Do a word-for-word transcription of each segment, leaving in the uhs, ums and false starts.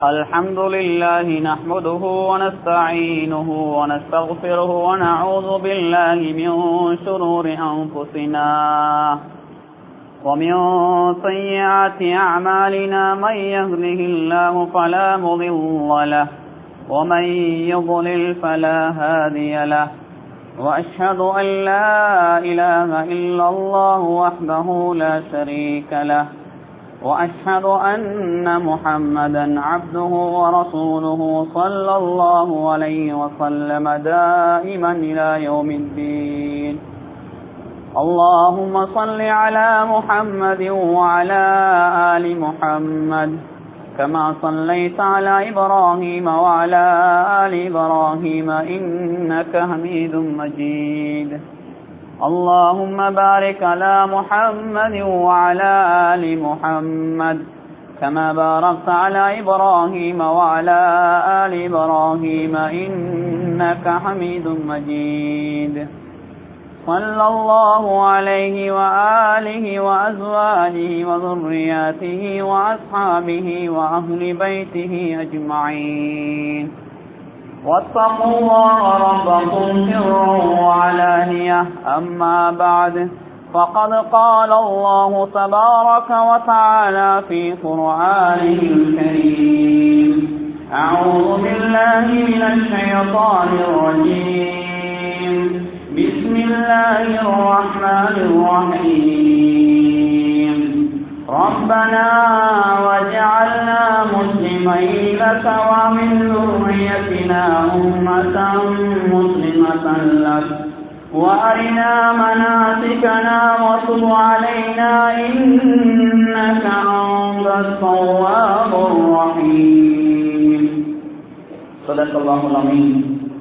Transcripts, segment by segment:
الحمد لله نحمده ونستعينه ونستغفره ونعوذ بالله من شرور أنفسنا ومن سيئات أعمالنا من يهده الله فلا مضل له ومن يضلل فلا هادي له وأشهد أن لا إله إلا الله وحده لا شريك له وأشهد أن محمدا عبده ورسوله صلى الله عليه وسلم دائما إلى يوم الدين. اللهم صل على محمد وعلى آل محمد كما صليت على إبراهيم وعلى آل إبراهيم إنك حميد مجيد. اللهم بارك على محمد وعلى آل محمد كما باركت على إبراهيم وعلى آل إبراهيم إنك حميد مجيد. صلى الله عليه وآله وأزواجه وذرياته وأصحابه وأهل بيته أجمعين. واتقوا الله ربكم سرا وعلانية. أما بعد فقد قال الله تبارك وتعالى في قرآنه الكريم: أعوذ بالله من الشيطان الرجيم. بسم الله الرحمن الرحيم. ربنا واجعلنا مسلمين لك ومن ذريتنا أمة مسلمة لك وأرنا مناسكنا وتب علينا إنك أنت التواب الرحيم. صدق الله العظيم.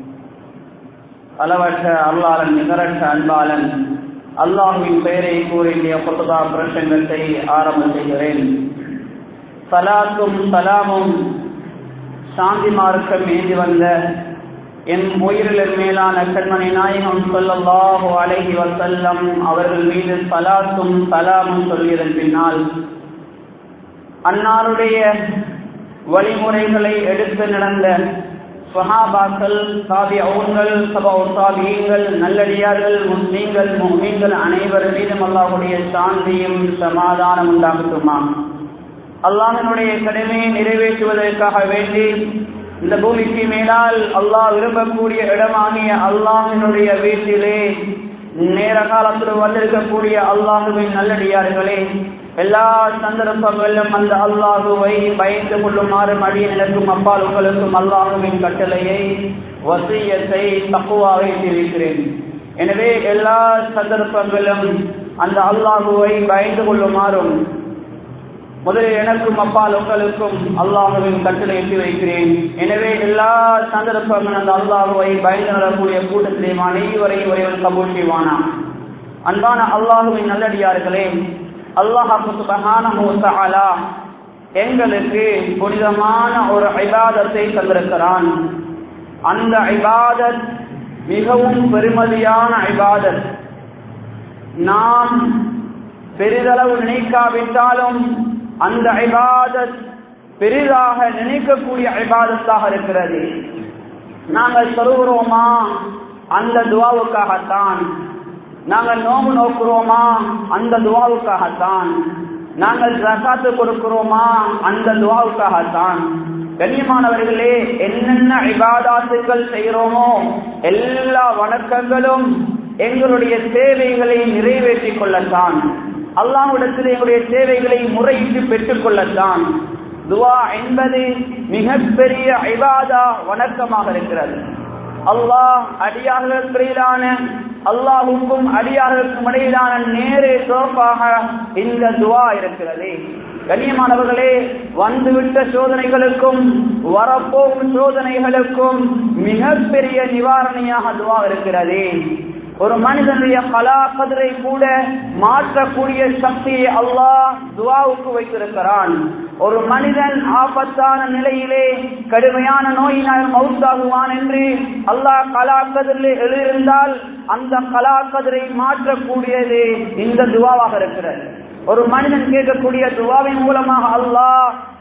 அளவற்ற அருளாளன் நிகரற்ற அன்பாளன் அல்லாஹ்வின் பெயரை கூறிய குத்பா பிரசங்கத்தை ஆரம்ப செய்கிறேன். சலாத்தும் சலாமும் சாந்தி மார்க்கம் ஏந்தி வந்த என் உயிரில் மேலான கண்மணி நாயகம் ஸல்லல்லாஹு அலைஹி வஸல்லம் அவர்கள் மீது சலாத்தும் சலாமும் சொல்லியதன் பின்னால் அன்னாருடைய வழிமுறைகளை எடுத்து நடந்த சஹாபாக்கள், தாபிஊன்கள், தபஉ தாபிஈன்கள், நல்லடியார்கள், முஸ்லிம்கள், முஃமின்கள் அனைவர் மீதும் அல்லாஹ்வுடைய சாந்தியும் சமாதானம் உண்டாகட்டுமா. அல்லாஹ்வினுடைய கடமையை நிறைவேற்றுவதற்காக வேண்டி இந்த பூமிக்கு மேலால் அல்லாஹ் விரும்பக்கூடிய இடமாகிய அல்லாஹ்வினுடைய வீட்டிலே நேர காலத்தில் வந்திருக்கக்கூடிய அல்லாஹ்வின் நல்லடியார்களே, எல்லா சந்தர்ப்பங்களிலும் அந்த அல்லாஹுவை பயந்து கொள்ளுமாறு அடியேன் எனக்கும் அப்பால் உங்களுக்கும் அல்லாஹுவின் கட்டளையை வசியத்தை தக்வாவை தெரிவிக்கிறேன். எனவே எல்லா சந்தர்ப்பங்களிலும் அந்த அல்லாஹுவை பயந்து கொள்ளுமாறும் முதலில் எனக்கும் அப்பால் உங்களுக்கும் அல்லாஹுவின் கட்டளை எட்டி வைக்கிறேன். எனவே எல்லா சந்தர்ப்பங்களும் அந்த அல்லாஹுவை பயந்து நடக்கூடிய கூட்டத்திலே அனைவரையும் ஒருவன் கபூல் செய்வானா. அன்பான அல்லாஹுவின் நல்லடியார்களே, அல்லாஹ் சுப்ஹானஹு வ தஆலா எங்களுக்கு புனிதமான ஒரு இபாதத்தை தந்திருக்கிறான். அந்த இபாதத் மிகவும் பெருமதியான இபாதத். நாம் பெரிதளவு நினைக்காவிட்டாலும் அந்த இபாதத் பெரிதாக நினைக்கக்கூடிய இபாதத்தாக இருக்கிறது. நாங்கள் சொல்கிறோமா அந்த துஆவுக்காகத்தான். நாங்கள் நோம்பு நோக்குறோமா அந்த துஆவுக்காகத்தான். நாங்கள் ஜகாத் கொடுக்கிறோமா அந்த துஆவுக்காகத்தான். கண்ணியமானவர்களே, என்னென்ன இபாதத்துகள் செய்கிறோமோ எல்லா வணக்கங்களும் எங்களுடைய தேவைகளை நிறைவேற்றிக் கொள்ளத்தான், அல்லாஹ்விடத்தில் எங்களுடைய தேவைகளை முறையிட்டு பெற்றுக் கொள்ளத்தான். துஆ என்பது மிகப்பெரிய இபாதா வணக்கமாக இருக்கிறது. அல்லாஹ் அடியார்களுக்கிடையிலான அல்லாஹுக்கும் அடியார்களுக்கும் இடையிலான நேரே தோப்பாக இந்த துஆ இருக்கிறது. கண்ணியமானவர்களே, வந்துவிட்ட சோதனைகளுக்கும் வரப்போகும் சோதனைகளுக்கும் மிகப்பெரிய நிவாரணியாக துஆ இருக்கிறது. ஒரு மனிதனுடைய கலா கதிரை கூட மாற்றக்கூடிய சக்தியை அல்லாஹ் துஆவுக்கு வைத்திருக்கிறான். ஒரு மனிதன் ஆபத்தான நிலையிலே கடுமையான நோயினால் மௌத்தாகுவான் என்று அல்லாஹ் கலா கதிரிலே எழுதியிருந்தால் அந்த கலா கதிரை மாற்றக்கூடியது இந்த துஆவாக இருக்கிறது. ஒரு மனிதன் கேட்கக்கூடிய துஆவின் மூலமாக அல்லாஹ்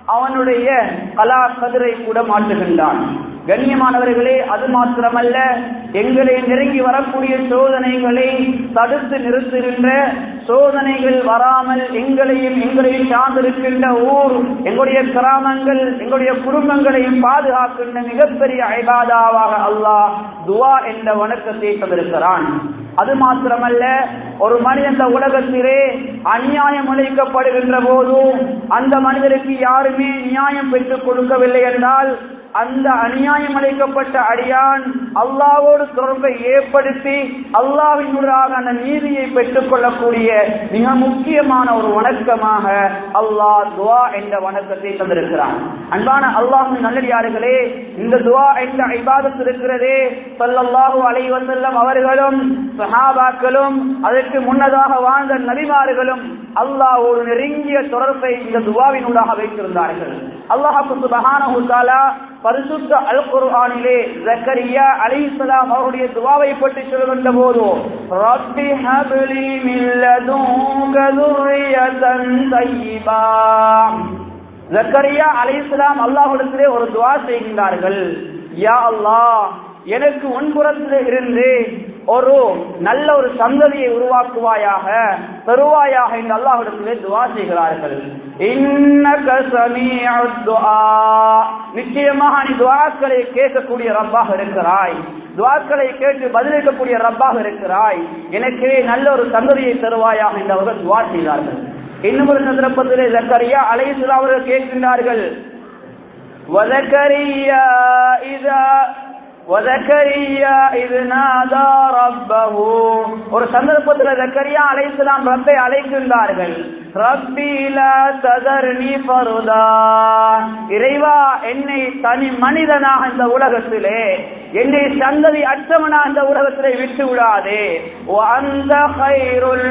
அவனுடைய கலா கதிரை கூட மாற்றுகின்றான். கண்ணியமானவர்களே, அது மாத்திரமல்ல, எங்களை நெருங்கி வரக்கூடிய சோதனைகளை தடுத்து நிறுத்துகின்ற, சோதனைகள் வராமல் எங்களையும் எங்களையும் சார்ந்திருக்கின்ற ஊர், எங்களுடைய கிராமங்கள், எங்களுடைய குடும்பங்களையும் பாதுகாக்கின்ற மிகப்பெரிய இபாதாவாக அல்லாஹ் துஆ என்ற வணக்கத்தை தந்திருக்கிறான். அது மாத்திரமல்ல, ஒரு மனிதன் இந்த உலகத்திலே அநியாயம் இழைக்கப்படுகின்ற போது அந்த மனிதருக்கு யாருமே நியாயம் பெற்றுக் கொடுக்கவில்லை என்றால் அந்த அநியாயம் அளிக்கப்பட்ட அடியான் அல்லாஹ்வோடு தொடர்பை ஏற்படுத்தி அல்லாஹ்வினூடாக அந்த நீதியை பெற்றுக் கொள்ளக்கூடிய மிக முக்கியமான ஒரு வணக்கமாக அல்லாஹ் துஆ என்ற வணக்கத்தை தந்திருக்கிறான். அன்பான அல்லாஹ்வின் நல்லடியார்களே, இந்த துஆ என்ற இபாதத் இருக்கிறதே, ஸல்லல்லாஹு அலைஹி வஸல்லம் அவர்களும் சஹாபாக்களும் அதற்கு முன்னதாக வாழ்ந்த நபிமார்களும் அல்லாஹ்வோடு நெருங்கிய தொடர்பை இந்த துஆவினூடாக வைத்திருந்தார்கள். அல்லாஹ் சுப்ஹானஹு வ தஆலா பரிசுத்த அல் குர்ஆனிலே ஜக்கரியா அலைஹிஸ்ஸலாம் அவருடைய துஆவை பற்றி சொல்கின்ற போது, ரப்பி ஹப்லி மின் லதுன்க ذُرِّيَّةً طَيِّبَةً, ஜக்கரியா அலைஹிஸ்ஸலாம் அல்லாஹ்விடத்திலே ஒரு துஆ செய்கின்றார்கள். யா அல்லாஹ், எனக்கு உன்புறத்தில் இருந்து ஒரு நல்ல ஒரு சந்ததியை உருவாக்குவாயாக, தருவாயாக என்று அல்லாஹ்விடத்திலே துஆ செய்கிறார்கள். இன்னக ஸமீஉத் துஆ, நிச்சயமாக நீ துஆக்களை கேட்கக்கூடிய ரப்பாக இருக்கிறாய், துஆக்களை கேட்டு பதிலளிக்கக்கூடிய ரப்பாக இருக்கிறாய், எனக்கு நல்ல ஒரு சந்ததியை தருவாயாக என்று அவர்கள் துஆ செய்தார்கள். இன்னும் ஒரு சந்தர்ப்பத்திலே ஜக்கரியா அலைஹிஸ்ஸலாம் அவர்கள் கேட்கின்றார்கள், வஸக்கரியா இதா وَزَكَرِيَّا إِذْ نَادَى رَبَّهُ, ஒரு சந்தர்ப்பத்தில் ஜக்கரியா அலைஹிஸ்ஸலாம் ரப்பை அழைக்கின்றார்கள். ரப்பி லா ததர்னி ஃபர்தா, இறைவா என்னை தனி மனிதனாக இந்த உலகத்திலே, என்னை சந்ததி அற்றவனாக இந்த உலகத்திலே விட்டு விடாதே. வஅன்த கைருல்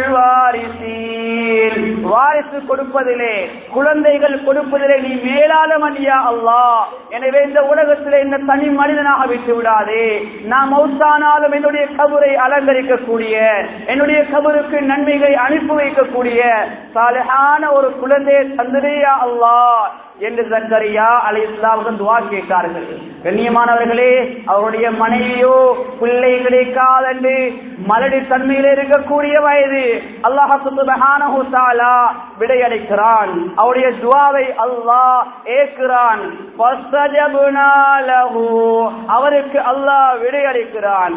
வாரிசீன், வாரிசு கொடுப்பதிலே, குழந்தைகள் கொடுப்பதிலே நீ மேலானவன் யா அல்லாஹ், எனவே இந்த உலகத்திலே இந்த தனி மனிதனாக விட்டு விடாதே. நான் மௌத்தானாலும் என்னுடைய கபரை அலங்கரிக்கக்கூடிய, என்னுடைய கபருக்கு நன்மைகளை அனுப்பி வைக்கக்கூடிய சாலிஹான ஒரு குழந்தையை தந்திரியா அல்லாஹ் என்று ஜக்கரியா அலைஹிஸ்ஸலாம் துஆ கேட்டார்கள். கண்ணியமானவர்களே, அவருடைய மனைவியோ பிள்ளை கிடைக்காதென்று மலடி தன்மையில் இருக்கக்கூடிய வயது அல்லாஹ் சுப்ஹானஹு வ தஆலா விடையளிக்கிறான். அவருடைய துஆவை அல்லாஹ் ஏற்கிறான். ஃபஸ்தஜப்னா லஹு, அவருக்கு அல்லாஹ் விடையளிக்கிறான்.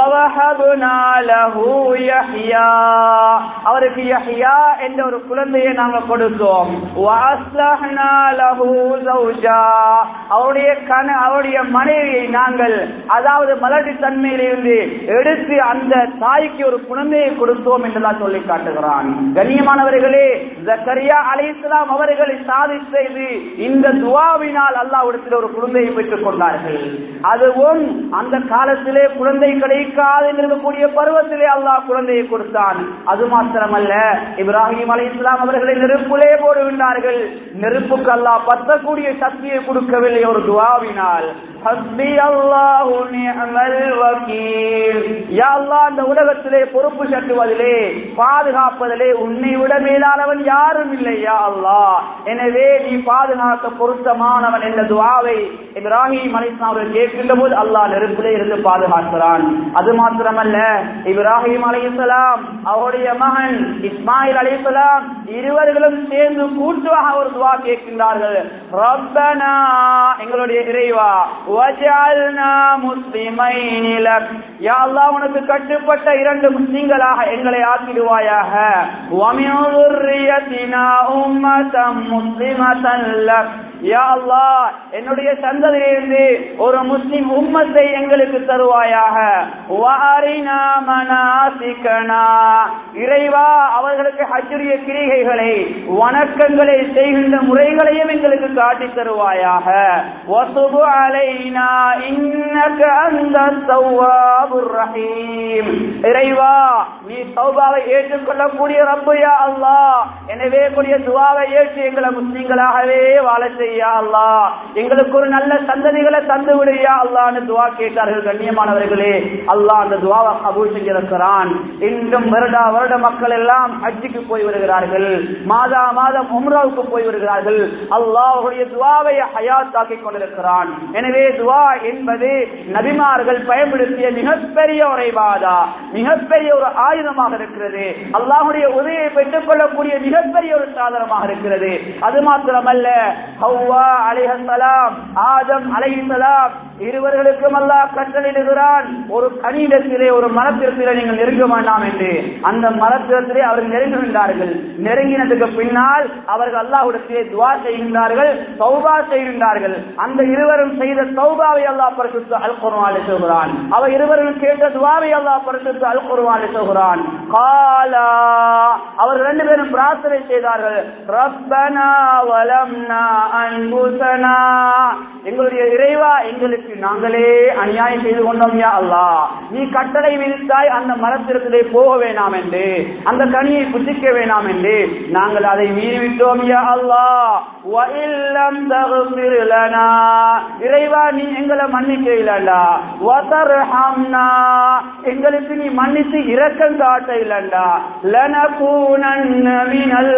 வவஹப்னா லஹு யஹ்யா, அவருக்கு யஹ்யா என்ற ஒரு குழந்தையை நாங்கள் கொடுத்தோம். வஅஸ்லஹ்னா லஹு ஸௌஜா, அவருடைய கண அவருடைய மனைவியை நாங்கள் அதாவது மலடி தன்மையிலிருந்து எடுத்து அந்த தாய்க்கு ஒரு குழந்தையை கொடுத்தோம் என்றெல்லாம் சொல்லி காட்டுகிறான். கண்ணியமானவர்களே, ஜக்கரியா அலைஹிஸ்ஸலாம் அவர்களை சாதித்தது இந்த துஆவினால் அல்லாஹ்விடத்தில் ஒரு குழந்தையை பெற்றுக் கொண்டார்கள். அதுவும் அந்த காலத்திலே குழந்தை கிடைக்காது இருக்கக்கூடிய பருவத்திலே அல்லாஹ் குழந்தையை கொடுத்தான். அது மாத்திரமல்ல, இப்ராஹிம் அலைஹிஸ்ஸலாம் அவர்களை நெருப்பிலே போடுகின்றார்கள். நெருப்புக்கு அல்லாஹ் பத்தக்கூடிய சக்தியை கொடுக்கவில்லை ஒரு துஆவினால். ஹஸ்பி அல்லாஹு நிஅமல் வகீல், யா அல்லாஹ் இந்த உலகத்திலே பொறுப்பு சட்டுவதிலே பாதுகாப்பதிலே உன்னை விட மேலானவன் யாரும் இல்லை யா அல்லாஹ், எனவே நீ பாதுகாக்க பொருத்தமானவன் என்ற துஆவை இப்ராஹிம் அலைஹிஸ்ஸலாம் அவர்கள் கேட்கின்ற போது அல்லாஹ் நெருப்பிலே இருந்து பாதுகாக்கிறான். அது மாத்திரமல்ல, இப்ராஹிம் அலைஹிஸ்ஸலாம் அவருடைய மகன் இஸ்மாயில் அலைஹிஸ்ஸலாம் இருவர்களும் சேர்ந்து கூட்டுவாக ஒரு துஆ கேட்கின்றார்கள். ரப்பனா, எங்களுடைய இறைவா, வஜஅல்னா முஸ்லிமைனி லக், யா அல்லாஹ் உனக்கு கட்டுப்பட்ட இரண்டு முஸ்லிம்களாக எங்களை ஆக்கிடுவாயாக. வமின் ذُرِّيَّتِنَا أُمَّةً مُسْلِمَةً لَكَ, யா அல்லாஹ் என்னுடைய சந்ததியிலிருந்து ஒரு முஸ்லிம் உம்மத்தை எங்களுக்கு தருவாயாக. வஅரினா மனாசிகனா, இறைவா அவர்களுக்கு ஹஜ்ஜுடைய கிரிகைகளை வணக்கங்களை செய்கின்ற முறைகளையும் எங்களுக்கு காட்டி தருவாயாக. வதுபு அலைனா இன்னக அன்தத் தவ்வாபுர் ரஹீம், இறைவா நீ தௌபாவை ஏற்றுக்கொள்ளக்கூடிய ரப்பு யா அல்லாஹ், எனவே கூடிய துஆவை ஏற்று எங்களை முஸ்லிம்களாகவே வாழ செய்யா அல்லாஹ், எங்களுக்கு ஒரு நல்ல சந்ததிகளை தந்து விடுயா அல்லாஹ்னு துஆ கேட்டார்கள். கண்ணியமானவர்களே, அல்லாஹ் அந்த துஆவை கபூல் செஞ்சிருக்கிறான். இன்றும் வருடா வருட மக்கள் எல்லாம் ஹஜ்ஜுக்கு போய் வருகிறார்கள், மாதா மாதம் உம்ராவுக்கு போய் வருகிறார்கள். அல்லாஹ்வுடைய துஆவை ஹயாத்தாக்கி கொண்டிருக்கிறான். எனவே துஆ என்பது நபிமார்கள் பயன்படுத்திய மிகப்பெரிய ஒரு இபாதா, மிகப்பெரிய ஒரு ஆயுதமாக இருக்கிறது. அல்லாஹ்வுடைய உதவியை பெற்றுக் கொள்ளக்கூடிய மிகப்பெரிய ஒரு சாதனமாக இருக்கிறது. அது மாத்திரமல்ல, ஹவ்வா அலைஹிஸ்ஸலாம், ஆதம் அலைஹிஸ்ஸலாம் இருவர்களுக்கும் அல்லாஹ் கட்டளையிடுகிறான், ஒரு கனியிடத்திலே ஒரு மரத்திலே நீங்கள் நெருங்க வேண்டாம் என்று. அந்த மரத்திலே அவர்கள் நெருங்குகின்றார்கள். நெருங்கினதுக்கு பின்னால் அவர்கள் அல்லாஹ்விடத்திலே துஆ செய்கின்றார்கள், தௌபா செய்கின்றார்கள். அந்த இருவரும் செய்த தௌபாவை அல்லாஹ் பரிசுத்த அல் குர்ஆனில் சொல்கிறான். அவ இருவரும் கேட்ட துஆவை அல்லாஹ் பரிசுத்த அல் குர்ஆனில் சொல்கிறான். காலா, அவர்கள் ரெண்டு பேரும் பிரார்த்தனை செய்தார்கள், ரப்பனா வலம்னா அன்ஃபுஸனா, எங்களுடைய இறைவா, எங்களுக்கு நாங்களே அநியாயம் செய்து கொண்டோம் யா அல்லாஹ். நீ கட்டளை விதித்தாய் அந்த மரத்திற்குள்ளே போக வேண்டாம் என்று, அந்த கனியை புசிக்க வேண்டாம் என்று, நாங்கள் அதை மீறிவிட்டோம் யா அல்லாஹ். வ இல்லம் தக்ஃபிர் லனா, இறைவா நீ எங்களை மன்னிக்க இல்லடா. வ தர்ஹம்னா, எங்களுக்கு நீ மன்னித்து இரக்கம் காட்ட இல்லடா. லனகூனன்ன மினல்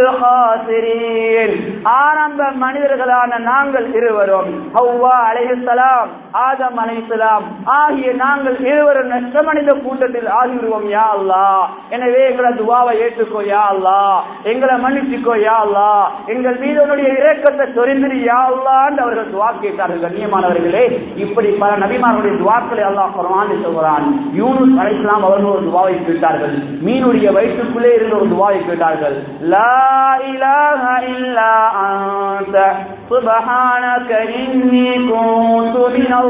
காசிரீன், ஆரம்ப மனிதர்களான நாங்கள் இருவரும், ஹவ்வா அலைஹிஸ்ஸலாம், ஆதம் அலைஹிஸ்ஸலாம் ஆகிய நாங்கள் இருவரும் நஷ்டமடைந்த கூட்டத்தில் ஆகிவிடுவோம் யா அல்லாஹ். எனவே எங்களை துஆவை ஏற்றுக்கோ யா அல்லாஹ், எங்களை மன்னிச்சுக்கோ யா அல்லாஹ், எங்கள் மீது உன்னுடைய இரக்கத்தை சொரிந்திரு யா அல்லாஹ் என்று அவர்கள் துஆ கேட்டார்கள். கண்ணியமானவர்களே, இப்படி பல நபிமார்களுடைய துஆக்களை அல்லாஹ் குர்ஆனில் சொல்கிறான். யூனுஸ் அலைஹிஸ்ஸலாம் அவர்கள் ஒரு துஆவை கேட்டார்கள், மீனுடைய வயிற்றுக்குள்ளே இருந்த ஒரு துஆவை கேட்டார்கள். லா இலாஹ இல்லா அன்த சுப்ஹானக இன்னி குன்து மினல்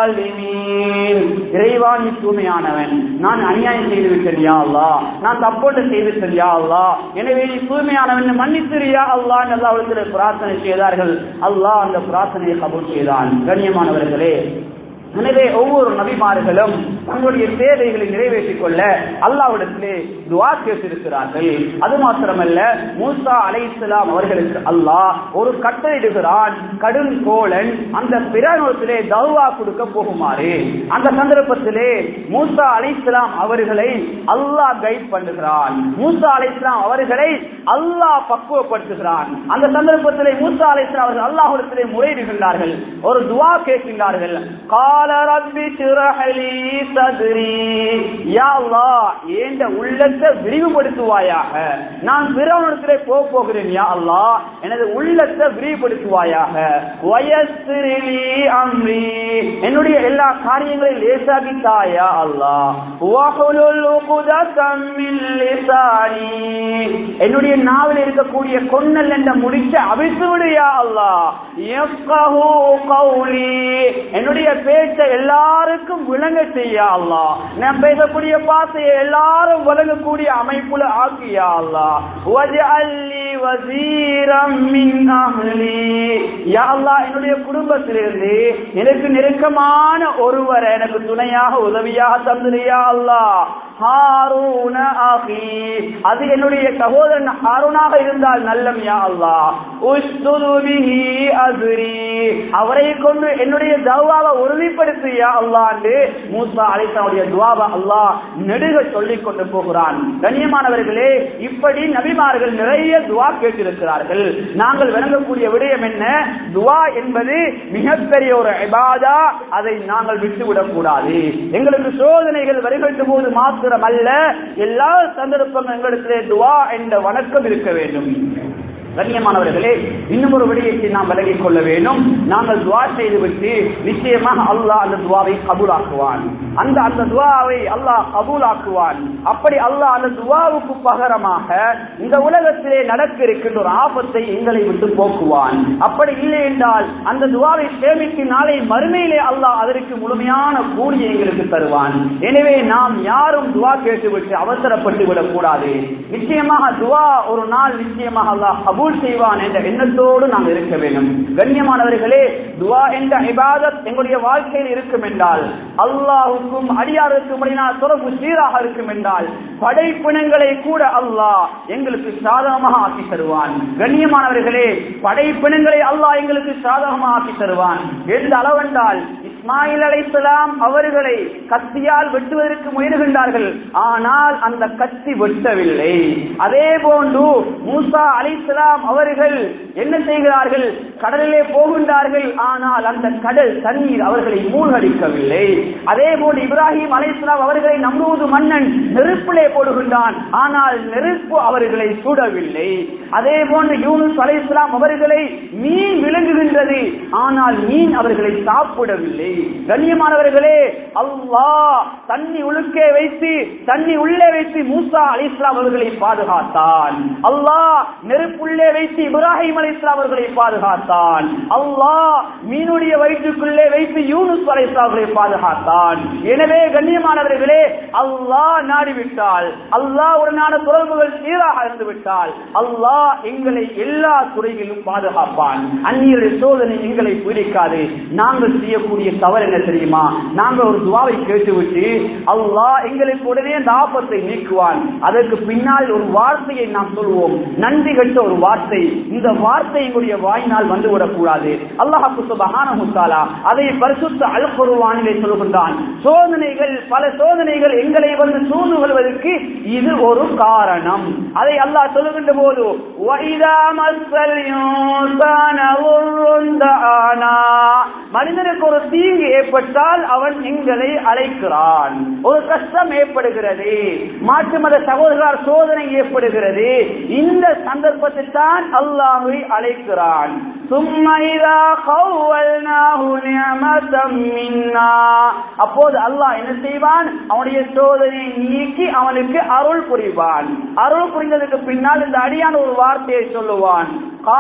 ஸாலிமீன், இறைவா நீ தூய்மையானவன், நான் அநியாயம் செய்து விட்டேன் யா அல்லாஹ், நான் தப்போட்டு செய்து விட்டேன் யா அல்லாஹ், எனவே நீ தூய்மையானவன் மன்னித்திரு யா அல்லாஹ் என்று அல்லாஹ்விடத்தில் பிரார்த்தனை செய்தார்கள். அல்லாஹ் அந்த பிரார்த்தனையை கபூல் செய்தான். கண்ணியமானவர்களே, எனவே ஒவ்வொரு நபிமார்களும் தங்களுடைய தேவைகளை நிறைவேற்றிக் கொள்ள அல்லாஹ்விடத்திலே துஆ கேட்டிருக்கிறார்கள். அது மாத்திரமல்ல, மூசா அலைஹிஸ்ஸலாம் அவர்களுக்கு அல்லாஹ் ஒரு கட்டளையிடுகிறான், கடும் கோலன் அந்த பிரயாணத்திலே தௌவா கொடுக்க போகுமாறு. அந்த சந்தர்ப்பத்திலே மூசா அலைஹிஸ்ஸலாம் அவர்களை அல்லாஹ் கைட் பண்ணுகிறான், மூசா அலைஹிஸ்ஸலாம் அவர்களை அல்லாஹ் பக்குவப்படுத்துகிறான். அந்த சந்தர்ப்பத்திலே மூசா அலைஹிஸ்ஸலாம் அவர்கள் அல்லாஹ்விடத்திலே முறையிடுகின்றார்கள், ஒரு துஆ கேட்கின்றார்கள். قال رب اشرح لي صدري, யா அல்லாஹ் ஏண்ட உள்ளத்தை விரிவுபடுத்துவாயாக, நான் ஃபிரௌனிடத்திலே போக போகிறேன் யா அல்லாஹ், எனது உள்ளத்தை விரிவுபடுத்துவாயாக. வயஸ்ஸிர் லி அம்ரி, என்னுடைய எல்லா காரியங்களையும் லேசாக்கி தா யா அல்லாஹ். வஹுலுல் உக்ததம் மின் லிசானி, என்னுடைய நாவில் இருக்கக்கூடிய கொன்னல் என்ற முடிச்ச அவிழ்த்து விடு யா அல்லாஹ். யஃகஹு கௌலி, என்னுடைய பேச்சை எல்லாருக்கும் விளங்க செய்ய அல்லாஹ், நான் பேசக்கூடிய பாசையை எல்லாரும் விளங்கக்கூடிய அமைப்புல ஆக்கியா அல்லாஹ். வஜஅல் லி வஸீரம் மின் அஹ்லி, யா அல்லாஹ் என்னுடைய குடும்பத்திலிருந்து எனக்கு நெருக்கமான ஒருவரை எனக்கு துணையாக உதவியாக தந்திரு யா அல்லாஹ். ஹாரூன அகி, அது என்னுடைய சகோதரன் ஹாரூனாக இருந்தால் நல்லம் யா அல்லாஹ். உஸ்துது பிஹி அஸ்ரி, அவரை கொண்டு என்னுடைய தௌவாவை உறுதிப்படுத்து யா அல்லாஹ் என்று மூசா அலைஹிஸ்ஸலாமுடைய துஆவை அல்லாஹ் நெடுக சொல்லிக் கொண்டு போகிறான். கண்ணியமானவர்களே, இப்படி நபிமார்கள் நிறைய துஆ கேட்டிருக்கிறார்கள். நாங்கள் விளங்கக்கூடிய விடயம் என்ன? துஆ என்பது மிகப்பெரிய ஒரு இபாதா, அதை நாங்கள் விட்டுவிடக் கூடாது. எங்களுக்கு சோதனைகள் வருகின்ற போது மாத்திரம் அல்ல, எல்லா சந்தர்ப்பங்களும் எங்களுக்கு துஆ என்ற வணக்கம் இருக்க வேண்டும். கண்ணியமானவர்களே, இன்னும் ஒரு விடயத்தை நாம் விலகிக் கொள்ள வேண்டும். நாங்கள் துஆ செய்துவிட்டு நிச்சயமாக அல்லாஹ் அந்த துஆவை கபூலாக்குவான். அந்த அந்த துஆவை அல்லாஹ் கபூலாக்குவான். அப்படி அல்லாஹ் அந்த துஆவுக்கு பகரமாக இந்த உலகத்திலே நடக்க இருக்கின்ற ஒரு ஆபத்தை எங்களை விட்டு போக்குவான். அப்படி இல்லை என்றால் அந்த துஆவை சேமித்து நாளை மறுமையிலே அல்லாஹ் அதற்கு முழுமையான கூலியை எங்களுக்கு தருவான். எனவே நாம் யாரும் துஆ கேட்டுவிட்டு அவசரப்பட்டு விடக் கூடாது. நிச்சயமாக துஆ ஒரு நாள் நிச்சயமாக அல்லாஹ் கபூல் செய்வான் என்ற எண்ணத்தோடு நாம் இருக்க வேண்டும். கண்ணியமானவர்களே, துஆ என்ற இபாதத் எங்களுடைய வாழ்க்கையில் இருக்கும் என்றால் அல்லாஹ் அல்லாஹ்வுக்கும் அடியாருக்கும் இடையிலான தொடர்பு சீராக இருக்கும் என்றால் படைப்பினங்களை கூட அல்லாஹ் எங்களுக்கு சாதகமாக ஆக்கி தருவான். கண்ணியமானவர்களே, படைப்பினங்களை அல்லாஹ் எங்களுக்கு சாதகமாக ஆக்கி தருவான். எந்த அளவென்றால் இஸ்மாயில் அலைஹிஸ்ஸலாம் அவர்களை கத்தியால் வெட்டுவதற்கு முயலுகின்றார்கள். ஆனால் அந்த கத்தி வெட்டவில்லை. அதே போன்று மூசா அலைஹிஸ்ஸலாம் அவர்கள் என்ன செய்கிறார்கள்? கடலிலே போகின்றார்கள். ஆனால் அந்த கடல் தண்ணீர் அவர்களை மூழ்கடிக்கவில்லை. அதே போன்று இப்ராஹிம் அலைஹிஸ்ஸலாம் அவர்களை நம்ரூது மன்னன் நெருப்பிலே போடுகின்றான். ஆனால் நெருப்பு அவர்களை சுடவில்லை. அதே போன்று யூனுஸ் அலைஹிஸ்ஸலாம் அவர்களை மீன் விழுங்குகின்றது. ஆனால் மீன் அவர்களை சாப்பிடவில்லை. கண்ணியமானவர்களே, அல்லாஹ் தண்ணி உழுக்கே வைத்து தண்ணி உள்ளே வைத்து மூசா அலைஹிஸ்ஸலாம் அவர்களை பாதுகாத்தான். அல்லாஹ் நெருப்புள்ளே வைத்து இப்ராஹிம் அலைஹிஸ்ஸலாம் அவர்களை பாதுகாத்தான். அல்லாஹ் மீனுடைய வயிற்றுக்குள்ளே வைத்து யூனுஸ் அலைஹிஸ்ஸலாம் அவர்களை பாதுகாத்தான். எனவே கண்ணியமானவர்களே, அல்லாஹ் நாடிவிட்டால், அல்லாஹ் உடனான தொடர்புகள் சீராக இருந்து விட்டால் அல்லாஹ் எங்களை எல்லா துறைகளிலும் பாதுகாப்பான். அந்நியருடைய சோதனை எங்களை பிடிக்காது. நாங்கள் செய்யக்கூடிய தவறு என்ன தெரியுமா? நாங்கள் ஒரு துவாவை கேட்டுவிட்டு அல்லாஹ் எங்களுக்கு உடனே அந்த ஆபத்தை நீக்குவான். அதற்கு பின்னால் ஒரு வார்த்தையை நாம் சொல்வோம், நன்றி கட்ட ஒரு வார்த்தை. இந்த வார்த்தை எங்களுடைய வாயினால் வந்துவிடக் கூடாது. அல்லாஹ் சுப்ஹானஹு வ தஆலா அதை பரிசுத்த அல் குர்ஆனிலே சொல்கின்றான். சோதனைகள், பல சோதனைகள் எங்களை வந்து சூழ்ந்து கொள்வதற்கு இது ஒரு காரணம். அதை அல்லாஹ் சொல்லுகின்ற போது வஇதா மஸ்ஸல் இன்சான ضُرٌّ دَعَانَا, மனிதனுக்கு ஒரு தீங்கு ஏற்பட்டால் அவன் எங்களை அழைக்கிறான். ஒரு கஷ்டம் ஏற்படுகிறது, மாற்று மத சகோதரர் சோதனை ஏற்படுகிறது. இந்த சந்தர்ப்பத்தில் தான் அல்லாஹ்வை அழைக்கிறான். அப்போது அல்லாஹ் என்ன செய்வான்? அவனுடைய சோதனை நீக்கி அவனுக்கு அருள் புரிவான். அருள் புரிந்ததுக்கு பின்னால் இந்த அடியான ஒரு வார்த்தையை சொல்லுவான்,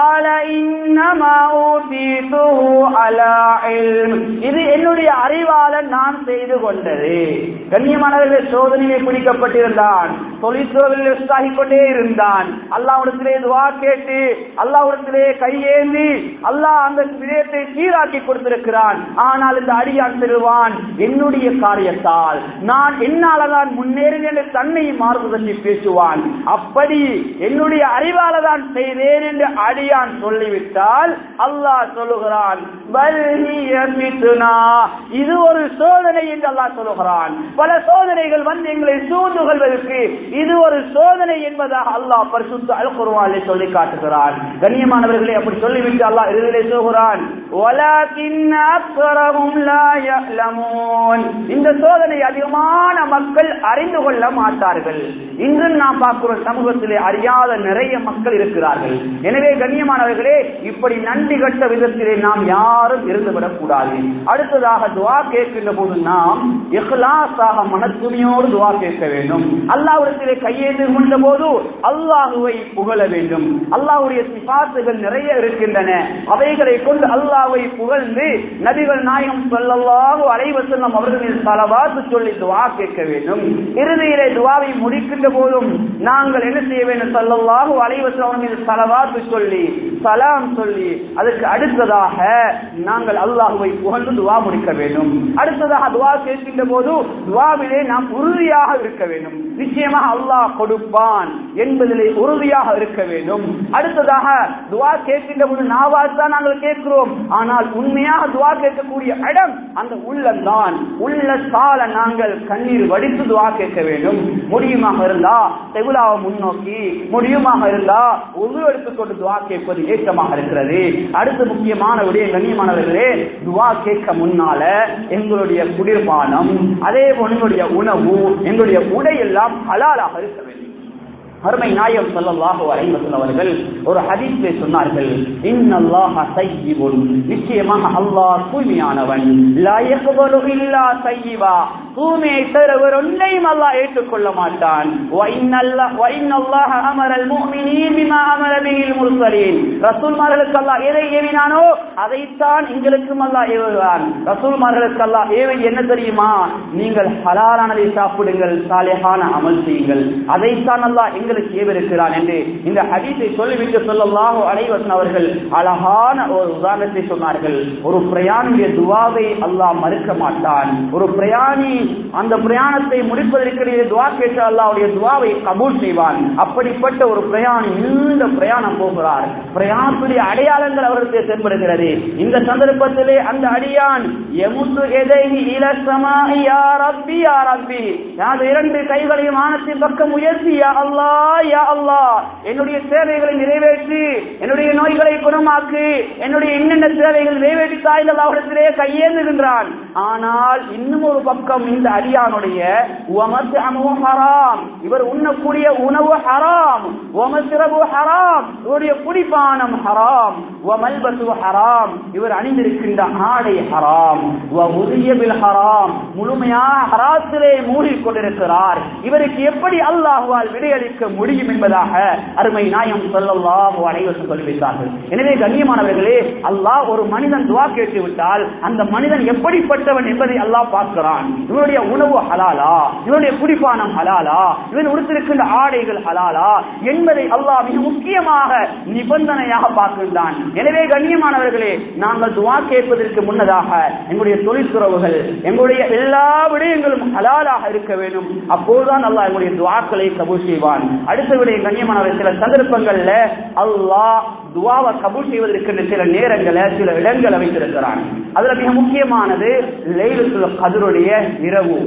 இது என்னுடைய அறிவாளன் நான் செய்து கொண்டது. கண்ணியமானவர்கள், சோதனையை பிடிக்கப்பட்டிருந்தான், தொழிற்துறையில் உற்சாகிக் கொண்டே இருந்தான். அல்லாஹ்விடத்திலே துஆ கேட்டு அல்லாஹ்விடத்திலே கையேந்தி அல்லாஹ் அந்த விடயத்தை சீராக்கி கொடுத்திருக்கிறான். ஆனால் இந்த அடியான் செல்வான், என்னுடைய காரியத்தால் நான் என்னால்தான் முன்னேறேன் என்று தன்னை மாறுதல் பேசுவான். அப்படி என்னுடைய அறிவால தான் செய்தேன் என்று அடியான் சொல்லிவிட்டால் அல்லாஹ் சொல்லுகிறான், இது ஒரு சோதனை என்று அல்லாஹ் சொல்லுகிறான். பல சோதனைகள் வந்து எங்களை சூழ்ந்து கொள்வதற்கு இது ஒரு சோதனை என்பதாக அல்லாஹ் பரிசுத்த அல் குர்ஆனிலே சொல்லி காட்டுகிறான். கண்ணியமானவர்களே, அப்படி சொல்லிவிட்டு அல்லாஹ் இறுதியிலே சொல்கிறான், வலாகின் அக்ஸரஹும் லா யஅலமூன், இந்த சோதனை அதிகமான மக்கள் அறிந்து கொள்ள மாட்டார்கள். இன்று நாம் பார்க்கிற சமூகத்திலே அறியாத நிறைய மக்கள் இருக்கிறார்கள். எனவே கண்ணியமானவர்களே, இப்படி நன்றி கட்ட விதத்திலே நாம் யாரும் இருந்துவிடக் கூடாது. அடுத்ததாக துஆ கேட்கின்ற போது நாம் இஹ்லாஸாக மனத்துணியோடு துஆ கேட்க வேண்டும். அல்லாஹ்விடத்திலே கையேந்தி கொண்ட போது அல்லாஹ்வை புகழ வேண்டும். அல்லாஹ்வுடைய சிஃபாத்துகள் நிறைய இருக்கின்றன. அவைகளை கொண்டு அல்லாஹ்வை புகழ்ந்து நபிகள் நாயகம் ஸல்லல்லாஹு அலைஹி வஸல்லம் அவர்களின் ஸலவாத் சொல்லி துஆ கேட்க வேண்டும். இறுதியிலே துஆவை முடிக்கின்ற போதும் நாங்கள் என்ன செய்ய வேண்டும்? ஸல்லல்லாஹு அலைஹி வஸல்லம் அவர்களின் ஸலவாத் சொல்லி சலாம் சொல்லி அதற்கு அடுத்ததாக நாங்கள் அல்லாஹ்வை புகழ்ந்து துஆ முடிக்க வேண்டும். அடுத்ததாக துஆ கேட்கின்ற போது துஆவிலே நாம் உறுதியாக இருக்க வேண்டும். நிச்சயமாக அல்லாஹ் கொடுப்பான் என்பதிலே உறுதியாக இருக்க வேண்டும். அடுத்ததாக துஆ கேட்கின்ற போது நாவால் தான் நாங்கள் கேட்கிறோம், ஆனால் உண்மையாக துஆ கேட்கக்கூடிய இடம் அந்த உள்ளம்தான். உள்ளத்தால நாங்கள் கண்ணீர் வடித்து துஆ கேட்க வேண்டும். முடியுமாக இருந்தா தெகுலாவை முன்னோக்கி, முடியுமாக இருந்தா உது எடுத்துக்கொண்டு துஆ கேட்பது ஏற்றமாக இருக்கிறது. அடுத்த முக்கியமான விடய கண்ணியமானவர்களே, துஆ கேட்க முன்னால எங்களுடைய குடிர்பானம், அதே போல எங்களுடைய உணவு, எங்களுடைய உடை எல்லாம் ஹலாலாக இருக்க வேண்டும். அருமை நாயகம் ஸல்லல்லாஹு அலைஹி வஸல்லம் அவர்கள் ஒரு ஹதீஸிலே சொன்னார்கள், இன்னல்லாஹ ஸய்யிபுன், நிச்சயமாக அல்லாஹ் தூய்மையானவன், லா யக்பலு இல்லா ஸய்யிபா, தூய்மையை தவிர வேறு ஒன்றையும் அல்லாஹ் ஏற்றுக்கொள்ள மாட்டான். வ இன்னல்லாஹ வ இன்னல்லாஹ அமரல் முஃமினீன் பிமா அமர பிஹில் முர்ஸலீன், ரசூல்மார்களுக்கு அல்லாஹ் எதை ஏவினானோ அதைத்தான் எங்களுக்கும் அல்லாஹ் ஏவுகிறான். ரசூல்மார்களுக்கு அல்லாஹ் ஏவி என்ன தெரியுமா? நீங்கள் ஹலாலானதை சாப்பிடுங்கள், சாலிஹான அமல் செய்யுங்கள், அதைத்தான் அல்லாஹ் எங்களுக்கு ஏவிருக்கிறான் என்று இந்த ஹதீஸை சொல்லிவிட்டு ஸல்லல்லாஹு அலைஹி வஸல்லம் அவர்கள் அழகான ஒரு உதாரணத்தை சொன்னார்கள். ஒரு பிரயாணியுடைய துஆவை அல்லாஹ் மறுக்க மாட்டான். ஒரு பிரயாணி அந்த பிரயாணத்தை முடிப்பதற்கிடையே துஆ கேட்டு அல்லாஹ்வுடைய துஆவை கபூல் செய்வான். அப்படிப்பட்ட ஒரு பிரயாணம், நீண்ட பிரயாணம் போகிறார். பிரயாணத்துடைய அடையாளங்கள் அவருக்கு தென்படுகிறது. இந்த சந்தர்ப்பத்திலே அந்த அடியான் யமுத்து யதைஹி இலா ஸமாஇ யா ரப்பி யா ரப்பி, தனது இரண்டு கைகளையும் வானத்தின் பக்கம் உயர்த்தி யா அல்லாஹ் யா அல்லாஹ், என்னுடைய தேவைகளை நிறைவேற்றி, என்னுடைய நோய்களை குணமாக்கு, என்னுடைய இன்னென்ன தேவைகள் நிறைவேற்றி தாய் அல்லாஹ்விடத்திலே கையேந்துகின்றான். ஆனால் இன்னும் ஒரு பக்கம் இந்த அடியானுடைய வமத்அமுஹு ஹராம், இவர் உண்ணக்கூடிய உணவு ஹராம், வமஸ்ரபு ஹராம், இவருடைய குடிபானம் ஹராம், வமல்பசு ஹராம், இவர் அணிந்திருக்கின்ற ஆடை ஹராம், வஉதிய பில் ஹராம், முழுமையாக ஹராத்திலே மூழ்கிக் கொண்டிருக்கிறார். இவருக்கு எப்படி அல்லாஹ்வால் விடையளிக்க முடியும் என்பதாக அருமை நாயகம் ஸல்லல்லாஹு அலைஹி வஸல்லம் சொல்லிவிட்டார்கள். எனவே கண்ணியமானவர்களே, அல்லாஹ் ஒரு மனிதன் துஆ கேட்டு விட்டால் அந்த மனிதன் எப்படிப்பட்டவன் என்பதை அல்லாஹ் பார்க்கிறான். இவனுடைய உணவு ஹலாலா, இவனுடைய குடிபானம் ஹலாலா, இவன் உடுத்திருக்கின்ற ஆடைகள் ஹலாலா என்பதை அல்லாஹ் மிக முக்கியமாக நிபந்தனையாக பார்க்கின்றான். எனவே கண்ணியமானவர்களே, நாங்கள் துஆ கேட்பதற்கு முன்னதாக எங்களுடைய தொழில்துறவுகள், எங்களுடைய எல்லா விடயங்களும் ஹலாலாக இருக்க வேண்டும். அப்போதுதான் அல்லாஹ் எங்களுடைய துஆக்களை கபூல் செய்வான். அடுத்த விடயம் கண்ணியமானவர்கள், சில சந்தர்ப்பங்கள்ல அல்லாஹ் துஆவை கபூல் செய்வதற்கு சில நேரங்களை, சில இடங்களை வைத்திருக்கிறான். அதுல மிக முக்கியமானது லைலத்துல் கத்ருடைய இரவு,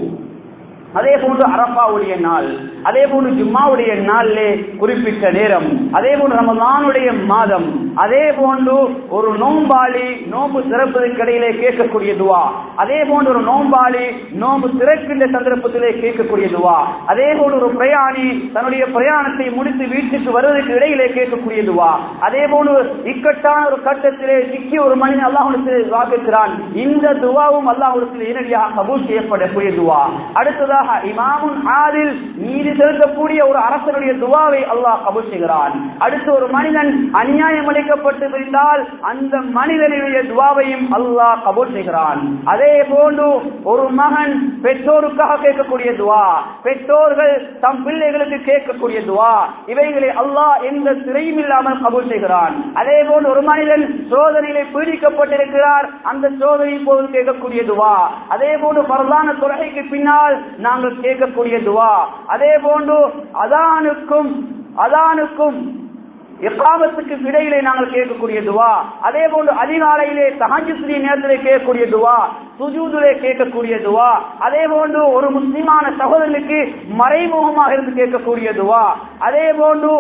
அதே போன்று அரஃபாவுடைய நாள், அதே போன்று ஜும்மாவுடைய நாளிலே குறிப்பிட்ட நேரம், அதே போன்று ரமலானுடைய மாதம், அதே போன்று ஒரு நோம்பாளி நோம்பு திறப்பதற்கு இடையிலே கேட்கக்கூடிய துவா, அதே போன்று ஒரு நோம்பாளி நோம்பு திறக்கின்ற சந்தர்ப்பத்திலே கேட்கக்கூடிய துவா, அதே போன்று ஒரு பிரயாணி தன்னுடைய பிரயாணத்தை முடித்து வீட்டுக்கு வருவதற்கு இடையிலே கேட்கக்கூடிய துவா, அதே போன்று இக்கட்டான ஒரு கட்டத்திலே சிக்கி ஒரு மனிதன் அல்லாஹ்விடத்தில் துஆ கேட்கிறான். இந்த துவாவும் அல்லாஹ்விடத்தில் நேரடியாக கபூல் செய்யப்படக்கூடிய துவா. அடுத்ததாக இமாமுன் ஆதில், நீதி செலுத்தக்கூடிய ஒரு அரசனுடைய துவாவை அல்லாஹ் கபூல் செய்கிறான். அடுத்து ஒரு மனிதன் அநியாயம் அளிக்கப்பட்டு இருந்தால் அந்த மனிதனுடைய துவாவையும் அல்லாஹ் கபூல் செய்கிறான். அதே போன்று ஒரு மகன் பெற்றோருக்காக கேட்கக்கூடிய துவா, பெற்றோர்கள் தம் பிள்ளைகளுக்கு கேட்கக்கூடிய துவா, இவைகளை அல்லாஹ் எந்த திரையும் இல்லாமல் கபூல் செய்கிறான். அதே போன்று ஒரு மனிதன் சோதனையிலே பீடிக்கப்பட்டிருக்கிறார், அந்த சோதனை போது கேட்கக்கூடிய துவா, அதே போன்று பரலான தொழுகைக்கு பின்னால் நாங்கள் கேட்கக்கூடிய துவா, அதே போன்று அதானுக்கும் அதானுக்கும் இகாமத்துக்கு இடையிலே நாங்கள் கேட்கக்கூடிய துவா, அதே போன்று அதிகாலையிலே தஹஜ்ஜுடைய நேரத்திலே கேட்கக்கூடிய துவா, சுஜூதிலே கேட்கக்கூடிய துவா, அதே போன்று ஒரு முஸ்லிமான சகோதரனுக்கு மறைமுகமாக இருந்து கேட்கக்கூடிய துவா, அதே போன்று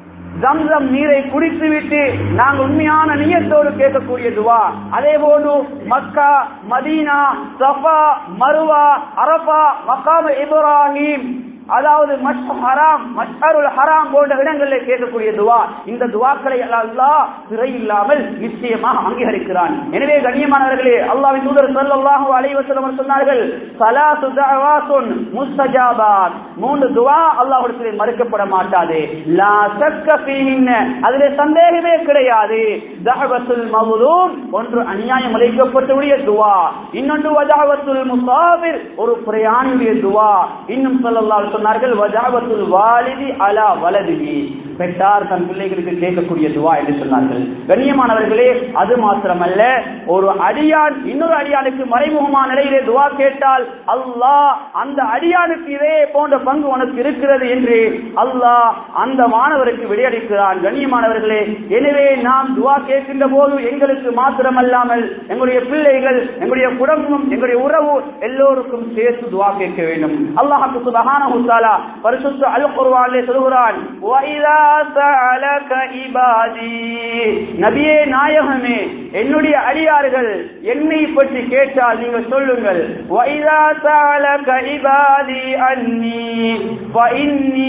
ஜம்சம் நீரை குடித்துவிட்டு நாங்கள் உண்மையான நியத்தோடு கேட்கக்கூடிய துவா, அதே போன்று Mecca, Medina, Safa, Marwa, Arafah, Maqam Ibrahim, அதாவது ஹராம், மஷ்அருல் ஹராம் போன்ற இடங்களில் கேட்கக்கூடிய துவா, இந்த துவாக்களை அல்லாஹ் திரை இல்லாமல் நிச்சயமாக அங்கீகரிக்கிறான். எனவே கண்ணியமானவர்களே, அல்லாஹ்வின் தூதர் ஸல்லல்லாஹு அலைஹி வஸல்லம் சொன்னார்கள், ஸலாத்து தஅவாத்துன் முஸ்தஜாபாத், மூன்று துவா அல்லாஹ்விடத்தில் மறுக்கப்பட மாட்டாது. லா ஷக்க ஃபீஹின்ன, அதிலே சந்தேகமே கிடையாது. தஅவத்துல் மவ்லூம், ஒன்று அநியாயம் இழைக்கப்பட்டவருடைய துவா, இன்னொன்று வதஅவத்துல் முஸாபிர், ஒரு பிரயாணியுடைய துவா, இன்னும் ஸல்லல்லாஹு சொன்னார்கள் வஜாவத்துல் வாலிதி அலா வலதிஹி, பெற்றார் தன் பிள்ளைகளுக்கு கேட்கக்கூடிய துவா என்று சொன்னார்கள். கண்ணியமானவர்களே, அது மாத்திரமல்ல, ஒரு அடியான் இன்னொரு அடியானுக்கு மறைமுகமான நிலையிலே துவா கேட்டால் அல்லாஹ் அந்த அடியானுக்கு இதே போன்ற பங்கு உனக்கு இருக்கிறது என்று அல்லாஹ் அந்த மாணவருக்கு விடையளிக்கிறான். கண்ணியமானவர்களே, எனவே நாம் துவா கேட்கின்ற போது எங்களுக்கு மாத்திரமல்லாமல் எங்களுடைய பிள்ளைகள், எங்களுடைய குடும்பம், எங்களுடைய உறவு எல்லோருக்கும் சேர்த்து துவா கேட்க வேண்டும். அல்லாஹ் சுப்ஹானஹு வ தஆலா பரிசுத்த அல் குர்ஆனிலே சொல்கிறான், வஇதா சஅலக இபாதி, நபியே நாயகமே, என்னுடைய அடியார்கள் என்னை பற்றி கேட்டால் நீங்கள் சொல்லுங்கள், வஇதா சஅலக இபாதி அன்னி ஃபஇன்னி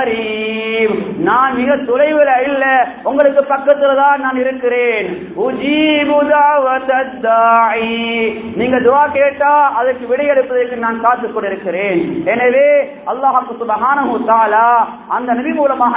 கரீப், நான் மிக தொலைவில் இல்ல, உங்களுக்கு பக்கத்துல தான் நான் இருக்கிறேன். உஜீபு தஅவத்தத் தாஇ, நீங்க துஆ கேட்டா அதற்கு விடையளிப்பதற்கு நான் காத்துக் கொண்டிருக்கிறேன். எனவே அல்லாஹ் சுப்ஹானஹு வ தஆலா அந்த நபி மூலமாக எங்களுக்கு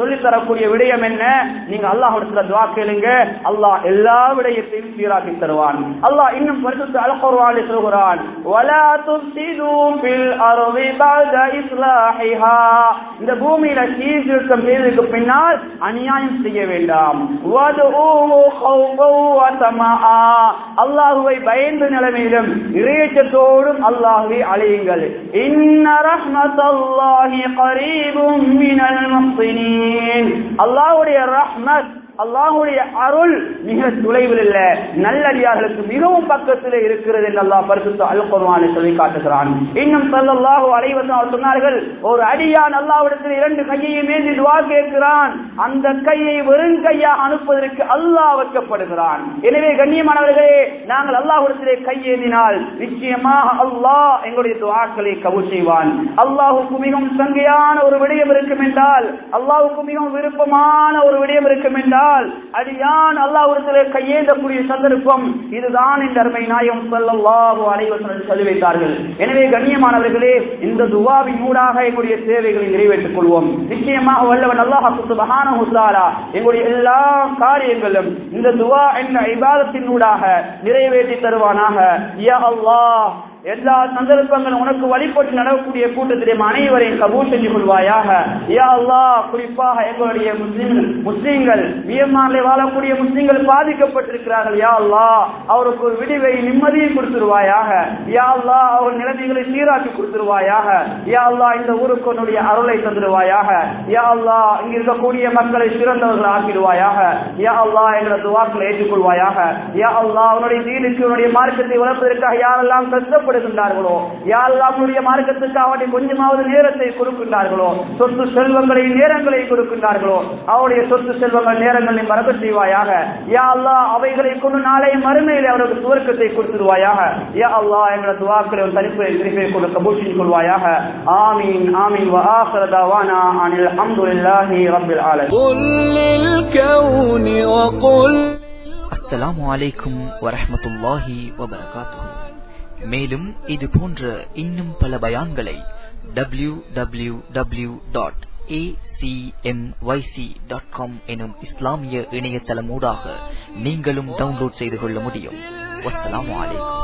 சொல்லி தரக்கூடிய விடயம் என்ன? நீங்க அல்லாஹ்விடத்துல துஆ கேளுங்க, அல்லாஹ் எல்லா விடயத்தையும் சீராக்கி தருவான். அல்லாஹ் இன்னும் பரிசுத்த அல் குர்ஆனில் சொல்கிறான், வலா துஃப்ஸிது ஃபில் அர்தி பஅத இஸ்லாஹிஹா, இந்த பூமியில சீர்திருத்தம் செய்ததற்கு பின்னால் அநியாயம் செய்ய வேண்டாம். வதுஊஹு கௌஃபன் வ தமஆ, அல்லாஹ்வை பயந்த நிலைமையிலும் இறையச்சத்தோடும் அல்லாஹ்வை அழையுங்கள். இன்ன ரஹ்மத்தல்லாஹி கரீபும் மினல் முஹ்ஸினீன், அல்லாஹ்வுடைய ரஹ்மத், அல்லாஹ்வுடைய அருள் மிக தொலைவில் இல்ல, நல்லடியார்களுக்கு மிகவும் பக்கத்தில் இருக்கிறது என்று அல்லாஹ் பரிசுத்த அல் குர்ஆனில் சொல்லி காட்டுகிறான். இன்னும் ஸல்லல்லாஹு அலைஹி வஸல்லம் சொன்னார்கள், ஒரு அடியான் அல்லாஹ்விடத்தில் இரண்டு கையையும் ஏந்தி துஆ கேட்கிறான், அந்த கையை வெறும் கையா அனுப்புவதற்கு அல்லாஹ் வைக்கப்படுகிறான். எனவே கண்ணியமானவர்களே, நாங்கள் அல்லாஹ்விடத்திலே கையேந்தினால் நிச்சயமாக அல்லாஹ் எங்களுடைய துஆக்களை கபூல் செய்வான். அல்லாஹ்வுக்கு மிகவும் சங்கையான ஒரு விடயம் இருக்கும் என்றால், அல்லாஹ்வுக்கு மிகவும் விருப்பமான ஒரு விடயம் இருக்கும் என்றால், அடியான் அல்லாஹ்விடத்திலே கையேந்தக்கூடிய சந்தர்ப்பம் இதுதான் என்று அருமை நாயகம் ஸல்லல்லாஹு அலைஹி வஸல்லம் சொல்லி வைத்தார்கள். எனவே கண்ணியமானவர்களே, இந்த துஆவின் ஊடாக எங்களுடைய தேவைகளை நிறைவேற்றிக் கொள்வோம். நிச்சயமாக வல்லவன் அல்லாஹ் சுப்ஹானஹு வ தஆலா எங்களுடைய எல்லா காரியங்களும் இந்த துஆ என்ற இபாதத்தின் ஊடாக நிறைவேற்றி தருவானாக. யா அல்லாஹ், எல்லா சந்தர்ப்பங்களும் உனக்கு வழிபட்டு நடக்கக்கூடிய கூட்டத்திலே அனைவரையும் கபூல் செஞ்சு கொள்வாயாக. யா அல்லாஹ், குறிப்பாக எங்களுடைய முஸ்லிம் முஸ்லிம்கள் மியன்மாரில் வாழக்கூடிய முஸ்லிம்கள் பாதிக்கப்பட்டிருக்கிறார்கள். யா அல்லாஹ், அவருக்கு ஒரு விடிவை நிம்மதியை கொடுத்துருவாயாக. யா அல்லாஹ், அவர் நிலைமைகளை சீராக்கி கொடுத்துருவாயாக. யா அல்லாஹ், இந்த ஊருக்கு உன்னுடைய அருளை தந்துடுவாயாக. யா அல்லாஹ், இங்க இருக்கக்கூடிய மக்களை சிறந்தவர்கள் ஆக்கிடுவாயாக. யா அல்லாஹ், எங்களை துஆக்களை ஏற்றுக்கொள்வாயாக. யா அல்லாஹ், உன்னுடைய தீனுக்கு உன்னுடைய மார்க்கத்தை வளர்ப்பதற்காக யாரெல்லாம் கஷ்டப்பட்டு ார்களோ, யாருடைய மார்க்கத்துக்காக கொஞ்சமாவது நேரத்தை கொடுக்கின்றார்களோ, சொத்து செல்வங்களை நேரங்களை கொடுக்கின்றார்களோ, அவருடைய சொத்து செல்வங்கள் நேரங்களை மறக்க செய்வாயாக. யா அல்லாஹ், அவைகளை கொண்டு நாளை மறுமையில் அவருக்கு சுவர்க்கத்தை கொடுத்துருவாயாக. யா அல்லாஹ், எங்களோட துஆக்களை தனிப்பை திருப்பி கொண்டு கபூல் செய்து கொள்வாயாக. ஆமீன் ஆமீன். வ ஆகிரு தஅவானா அனில் ஹம்துலில்லாஹி ரப்பில் ஆலமீன். குல் லில் கௌனி வ குல். அஸ்ஸலாமு அலைக்கும் வ ரஹ்மத்துல்லாஹி வ பரகாத்துஹு. மேலும் இது போன்ற இன்னும் பல பயான்களை W W W dot A C M Y C dot com எனும் இஸ்லாமிய இணையதளம் ஊடாக நீங்களும் டவுன்லோட் செய்து கொள்ள முடியும். வஸ்ஸலாமு அலைக்கும்.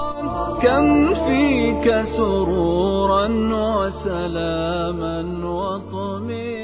كم فيك سرورا وسلاما وطمئنا